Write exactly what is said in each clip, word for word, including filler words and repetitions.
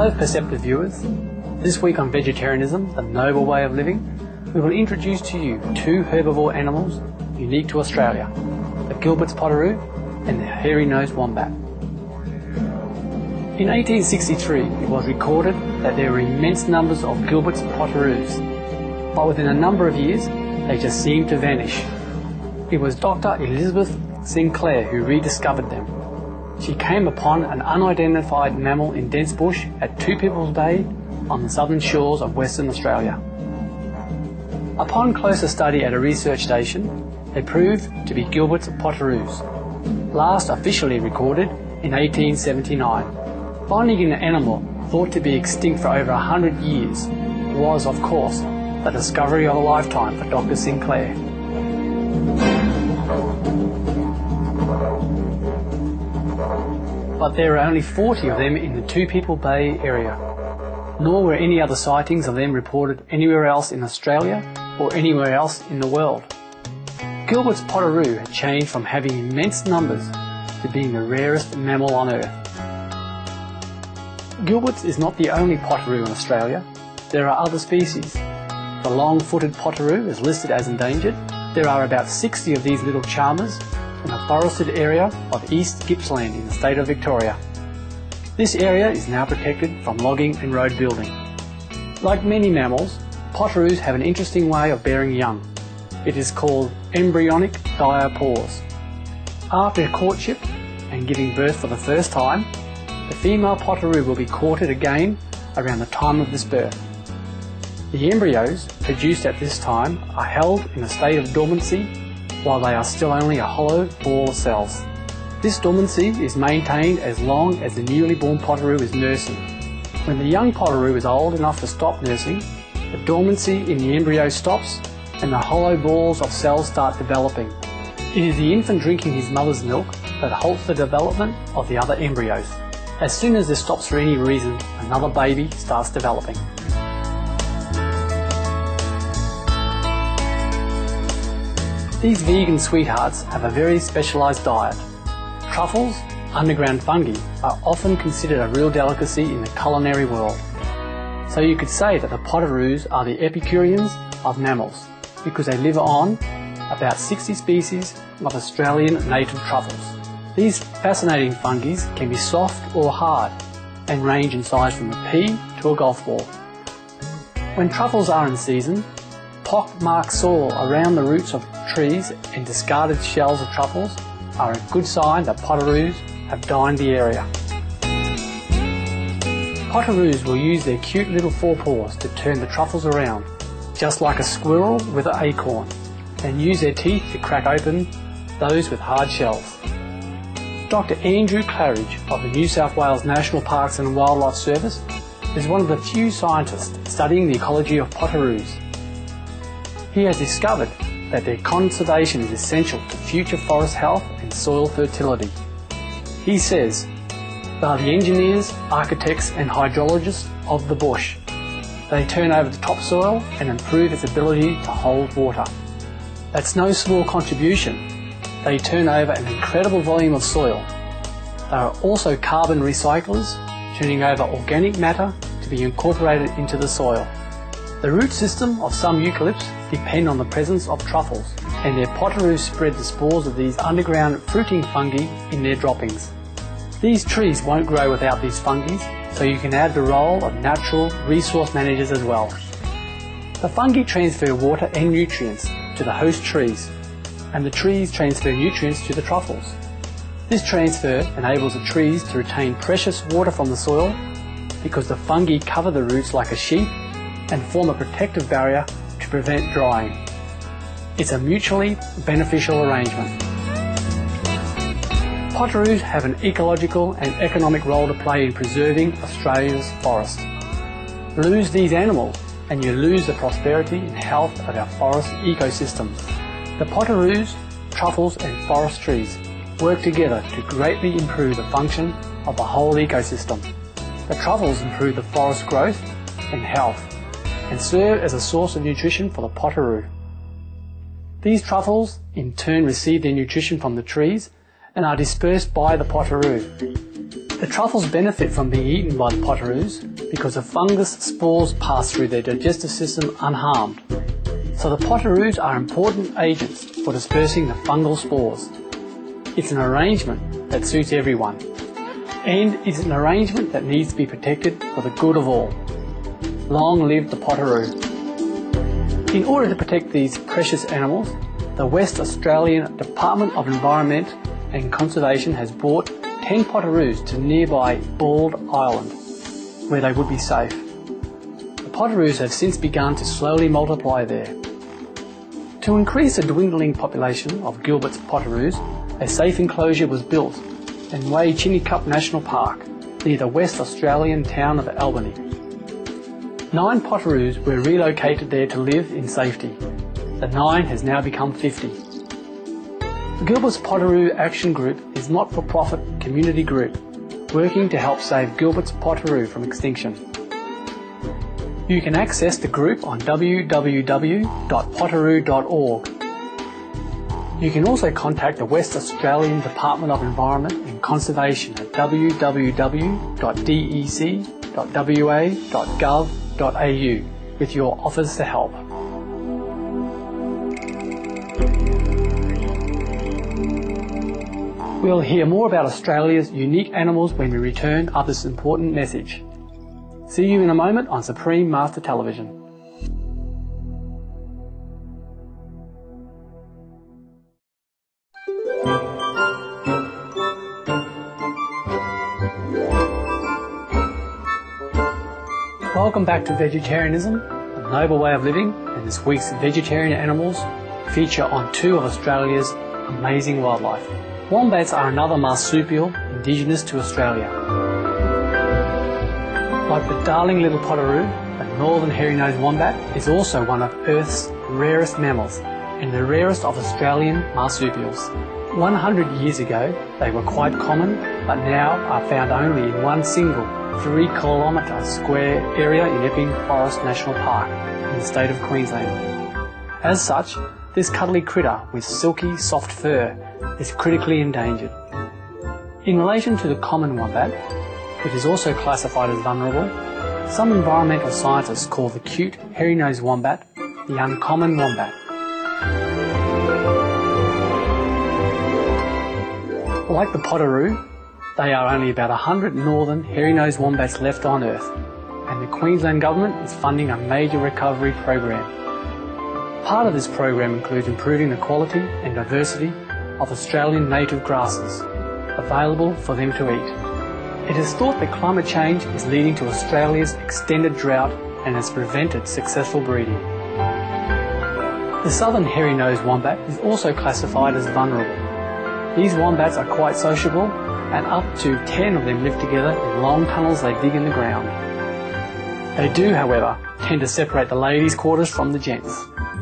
Hello perceptive viewers, this week on Vegetarianism, the Noble Way of Living, we will introduce to you two herbivore animals unique to Australia, the Gilbert's pottoroo and the hairy-nosed wombat. In eighteen sixty-three it was recorded that there were immense numbers of Gilbert's potoroos, but within a number of years they just seemed to vanish. It was Doctor Elizabeth Sinclair who rediscovered them. She came upon an unidentified mammal in dense bush at Two Peoples Bay on the southern shores of Western Australia. Upon closer study at a research station, they proved to be Gilbert's potoroos, last officially recorded in eighteen seventy-nine. Finding an animal thought to be extinct for over a hundred years was, of course, the discovery of a lifetime for Doctor Sinclair. But there are only forty of them in the Two People Bay area, nor were any other sightings of them reported anywhere else in Australia or anywhere else in the world. Gilbert's pottoroo had changed from having immense numbers to being the rarest mammal on Earth. Gilbert's is not the only pottoroo in Australia. There are other species. The long-footed pottoroo is listed as endangered. There are about sixty of these little charmers in a forested area of East Gippsland in the state of Victoria. This area is now protected from logging and road building. Like many mammals, pottoroos have an interesting way of bearing young. It is called embryonic diapause. After courtship and giving birth for the first time, the female pottoroo will be courted again around the time of this birth. The embryos produced at this time are held in a state of dormancy while they are still only a hollow ball of cells. This dormancy is maintained as long as the newly born pottoroo is nursing. When the young pottoroo is old enough to stop nursing, the dormancy in the embryo stops and the hollow balls of cells start developing. It is the infant drinking his mother's milk that halts the development of the other embryos. As soon as this stops for any reason, another baby starts developing. These vegan sweethearts have a very specialised diet. Truffles, underground fungi, are often considered a real delicacy in the culinary world. So you could say that the pottoroos are the Epicureans of mammals, because they live on about sixty species of Australian native truffles. These fascinating fungi can be soft or hard and range in size from a pea to a golf ball. When truffles are in season, pock-marked soil around the roots of trees and discarded shells of truffles are a good sign that pottoroos have dined the area. Pottoroos will use their cute little forepaws to turn the truffles around, just like a squirrel with an acorn, and use their teeth to crack open those with hard shells. Doctor Andrew Claridge of the New South Wales National Parks and Wildlife Service is one of the few scientists studying the ecology of pottoroos. He has discovered that their conservation is essential to future forest health and soil fertility. He says, they are the engineers, architects and hydrologists of the bush. They turn over the topsoil and improve its ability to hold water. That's no small contribution. They turn over an incredible volume of soil. They are also carbon recyclers, turning over organic matter to be incorporated into the soil. The root system of some eucalypts depend on the presence of truffles, and their pottoroos spread the spores of these underground fruiting fungi in their droppings. These trees won't grow without these fungi, so you can add the role of natural resource managers as well. The fungi transfer water and nutrients to the host trees, and the trees transfer nutrients to the truffles. This transfer enables the trees to retain precious water from the soil because the fungi cover the roots like a sheath and form a protective barrier to prevent drying. It's a mutually beneficial arrangement. Pottoroos have an ecological and economic role to play in preserving Australia's forest. Lose these animals and you lose the prosperity and health of our forest ecosystems. The pottoroos, truffles and forest trees work together to greatly improve the function of the whole ecosystem. The truffles improve the forest growth and health and serve as a source of nutrition for the pottoroo. These truffles in turn receive their nutrition from the trees and are dispersed by the pottoroo. The truffles benefit from being eaten by the potoroos because the fungus spores pass through their digestive system unharmed. So the potoroos are important agents for dispersing the fungal spores. It's an arrangement that suits everyone, and it's an arrangement that needs to be protected for the good of all. Long live the potoroo. In order to protect these precious animals, the West Australian Department of Environment and Conservation has brought ten potoroos to nearby Bald Island, where they would be safe. The potoroos have since begun to slowly multiply there. To increase the dwindling population of Gilbert's potoroos, a safe enclosure was built in Waichinukup National Park, near the West Australian town of Albany. Nine potoroos were relocated there to live in safety. The nine has now become fifty. The Gilbert's Potoroo Action Group is a not-for-profit community group working to help save Gilbert's potoroo from extinction. You can access the group on w w w dot potoroo dot org. You can also contact the West Australian Department of Environment and Conservation at w w w dot d e c dot w a dot gov dot a u with your offers to help. We'll hear more about Australia's unique animals when we return after this important message. See you in a moment on Supreme Master Television. Welcome back to Vegetarianism, a noble way of living, and this week's vegetarian animals feature on two of Australia's amazing wildlife. Wombats are another marsupial indigenous to Australia. Like the darling little potoroo, the northern hairy-nosed wombat is also one of Earth's rarest mammals and the rarest of Australian marsupials. one hundred years ago they were quite common, but now are found only in one single three kilometre square area in Epping Forest National Park in the state of Queensland. As such, this cuddly critter with silky soft fur is critically endangered. In relation to the common wombat, which is also classified as vulnerable, some environmental scientists call the cute hairy-nosed wombat the uncommon wombat. Like the potoroo, they are only about one hundred northern hairy-nosed wombats left on Earth, and the Queensland Government is funding a major recovery program. Part of this program includes improving the quality and diversity of Australian native grasses available for them to eat. It is thought that climate change is leading to Australia's extended drought and has prevented successful breeding. The southern hairy-nosed wombat is also classified as vulnerable. These wombats are quite sociable, and up to ten of them live together in long tunnels they dig in the ground. They do, however, tend to separate the ladies' quarters from the gents'.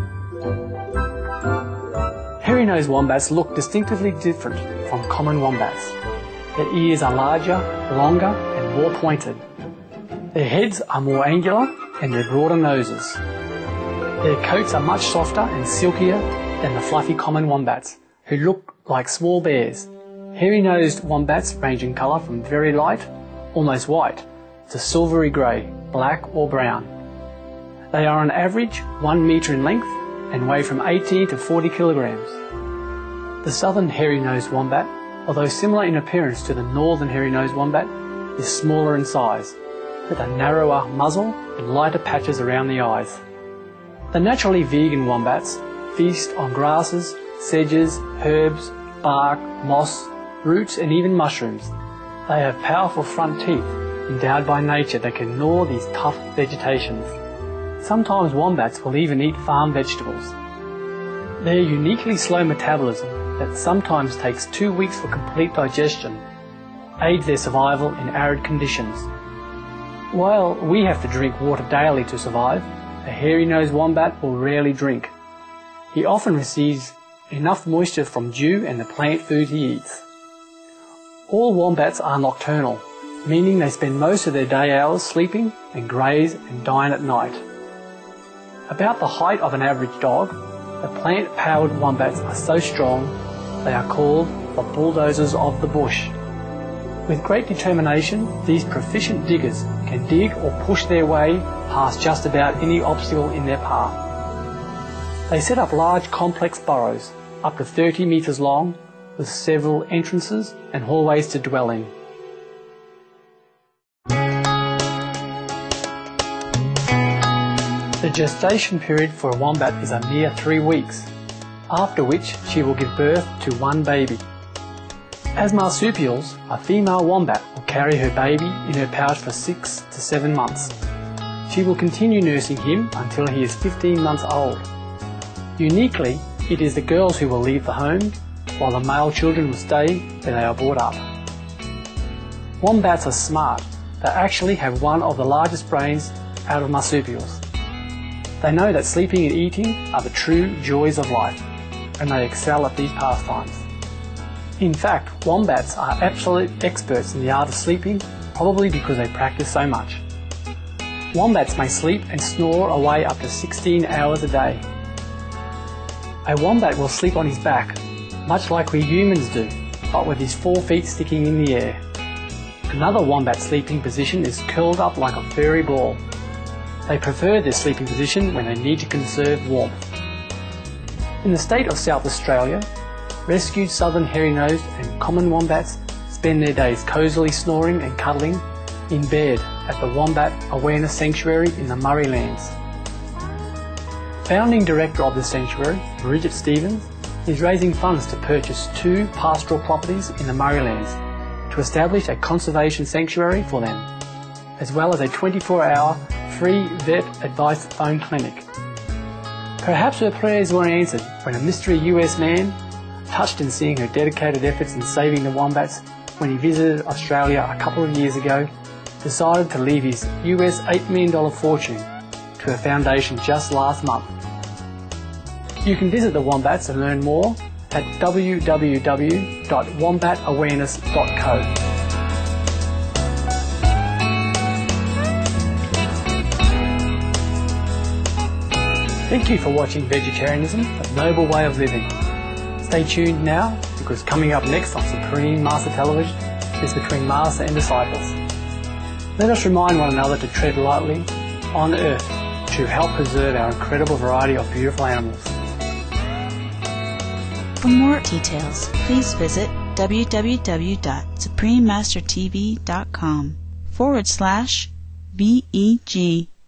Hairy-nosed wombats look distinctively different from common wombats. Their ears are larger, longer and more pointed. Their heads are more angular and their broader noses. Their coats are much softer and silkier than the fluffy common wombats, who look like small bears. Hairy-nosed wombats range in colour from very light, almost white, to silvery grey, black or brown. They are on average one metre in length and weigh from eighteen to forty kilograms. The southern hairy-nosed wombat, although similar in appearance to the northern hairy-nosed wombat, is smaller in size, with a narrower muzzle and lighter patches around the eyes. The naturally vegan wombats feast on grasses, sedges, herbs, bark, moss, roots and even mushrooms. They have powerful front teeth endowed by nature that can gnaw these tough vegetations. Sometimes wombats will even eat farm vegetables. Their uniquely slow metabolism, that sometimes takes two weeks for complete digestion, aids their survival in arid conditions. While we have to drink water daily to survive, a hairy-nosed wombat will rarely drink. He often receives enough moisture from dew and the plant food he eats. All wombats are nocturnal, meaning they spend most of their day hours sleeping and graze and dine at night. About the height of an average dog, the plant-powered wombats are so strong they are called the bulldozers of the bush. With great determination, these proficient diggers can dig or push their way past just about any obstacle in their path. They set up large complex burrows, up to thirty metres long, with several entrances and hallways to dwell in. The gestation period for a wombat is a mere three weeks, after which she will give birth to one baby. As marsupials, a female wombat will carry her baby in her pouch for six to seven months. She will continue nursing him until he is fifteen months old. Uniquely, it is the girls who will leave the home, while the male children will stay where they are brought up. Wombats are smart. They actually have one of the largest brains out of marsupials. They know that sleeping and eating are the true joys of life, and they excel at these pastimes. In fact, wombats are absolute experts in the art of sleeping, probably because they practice so much. Wombats may sleep and snore away up to sixteen hours a day. A wombat will sleep on his back, much like we humans do, but with his four feet sticking in the air. Another wombat sleeping position is curled up like a furry ball. They prefer this sleeping position when they need to conserve warmth. In the state of South Australia, rescued southern hairy-nosed and common wombats spend their days cosily snoring and cuddling in bed at the Wombat Awareness Sanctuary in the Murray Lands. Founding director of the sanctuary, Bridget Stevens, is raising funds to purchase two pastoral properties in the Murray Lands to establish a conservation sanctuary for them, as well as a twenty-four hour free vet advice phone clinic. Perhaps her prayers were answered when a mystery U S man, touched in seeing her dedicated efforts in saving the wombats when he visited Australia a couple of years ago, decided to leave his U S eight million dollars fortune to a foundation just last month. You can visit the wombats and learn more at w w w dot wombat awareness dot co. Thank you for watching Vegetarianism, a noble way of living. Stay tuned now, because coming up next on Supreme Master Television is Between Master and Disciples. Let us remind one another to tread lightly on earth to help preserve our incredible variety of beautiful animals. For more details, please visit w w w dot supreme master t v dot com forward slash B E G.